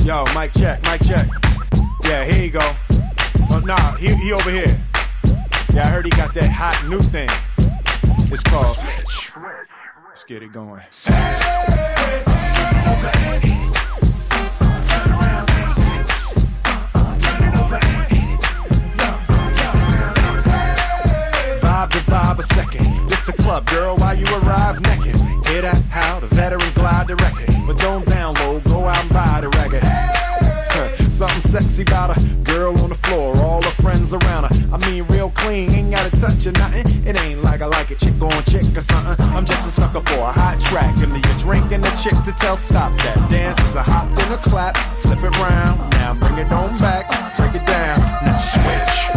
Yo, mic check, mic check. Yeah, here you go. Oh, nah, he over here. Yeah, I heard he got that hot new thing. It's called Switch. Let's get it going. Vibe to vibe a second. This a club, girl, while you arrive naked. Hear that? How the veteran glide the record. But don't download, go out and buy the record. Something sexy about a girl on the floor, all her friends around her. I mean, real clean, ain't gotta touch or nothing. It ain't like I like it, chick on chick or something. I'm just a sucker for a hot track. Give me a drink and a chick to tell stop that. Dance is a hop and a clap, flip it round. Now bring it on back, break it down. Now switch.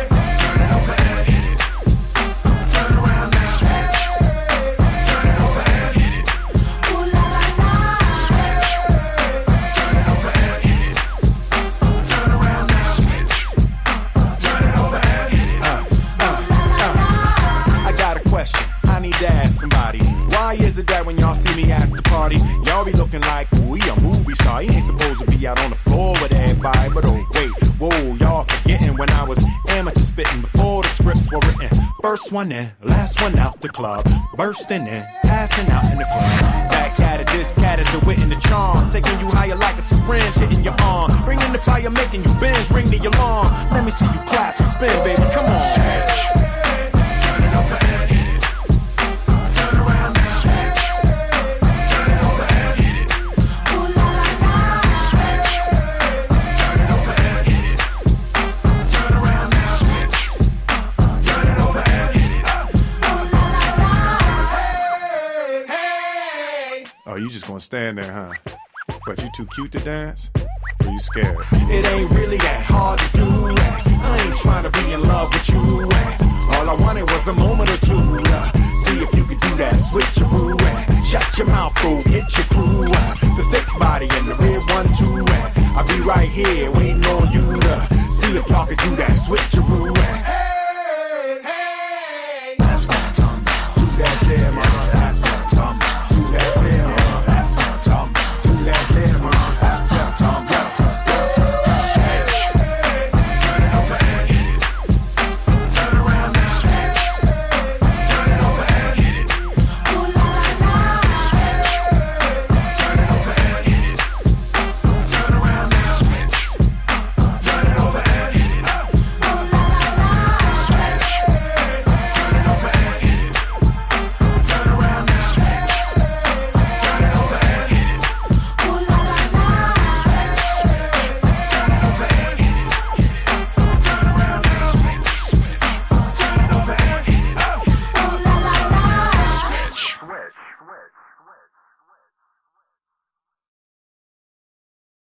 Why is it that when y'all see me at the party, y'all be looking like, ooh, he a movie star? He ain't supposed to be out on the floor with everybody. But oh, wait, whoa, y'all forgetting when I was amateur spitting before the scripts were written. First one in, last one out the club. Bursting in, passing out in the club. Back at it, this cat is the wit and the charm. Taking you higher like a syringe hitting your arm. Bringing the fire, making you bend, ring the alarm. Let me see you clap and spin, baby, come on. Oh, you just gonna stand there, huh? But you too cute to dance? Or you scared? It ain't really that hard to do. I ain't trying to be in love with you. All I wanted was a moment or two. See if you could do that switcheroo. Shut your mouth, fool, get your crew. The thick body and the red one too. I'll be right here waiting on you to see if y'all could do that switcheroo. That's what I'm talking about. Do that there, man. That's what I'm talking about. Do that there, man. That's what I'm talking about. Do that there, man. That's what I'm talking about. Turn it over and hit it. Turn around now. Turn it over and hit it. Ooh la la la. Turn it over and hit it. Turn around now. Turn it over and hit it. Ooh la la la. Turn it over and hit it. Turn around now. Turn it over and hit it. Ooh la la la. Turn it over and hit it. Turn around now. Turn it over and hit it. Ooh la la la. Switch.